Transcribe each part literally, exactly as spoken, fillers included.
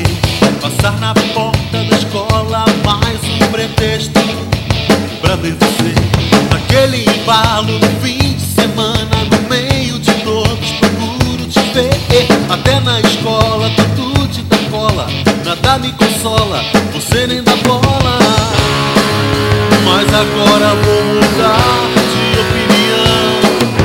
Passar na porta da escola, mais um pretexto pra ver você. Naquele embalo no fim de semana, no meio de todos procuro te ver. Até na escola tanto te dá cola, nada me consola, você nem dá bola. Mas agora vou mudar de opinião.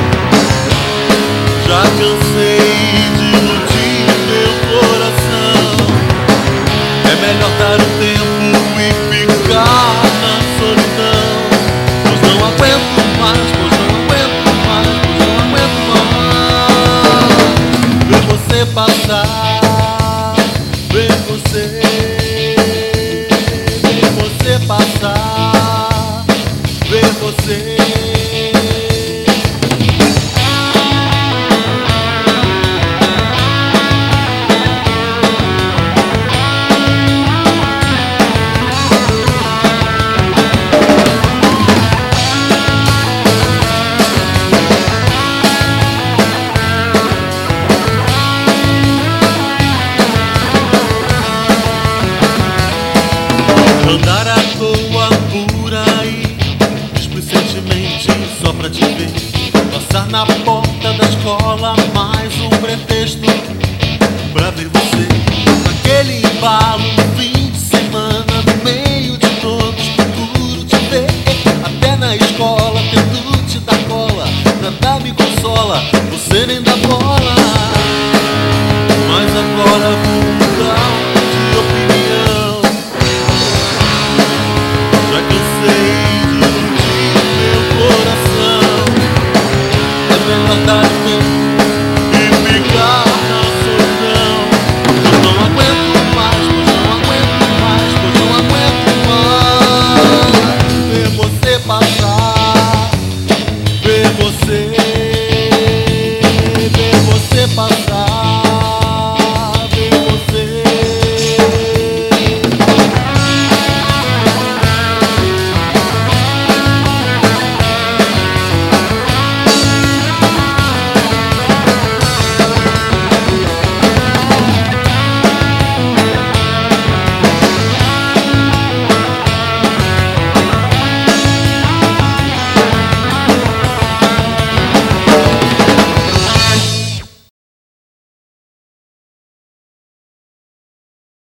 Já cansei de iludir meu coração. É melhor dar um tempo e ficar na solidão. Pois não aguento mais, pois não aguento mais, pois não aguento mais. Ver você passar, ver você, ver você passar, ver você. Andar à toa por aí, displicentemente só pra te ver. Passar na porta da escola, mais um pretexto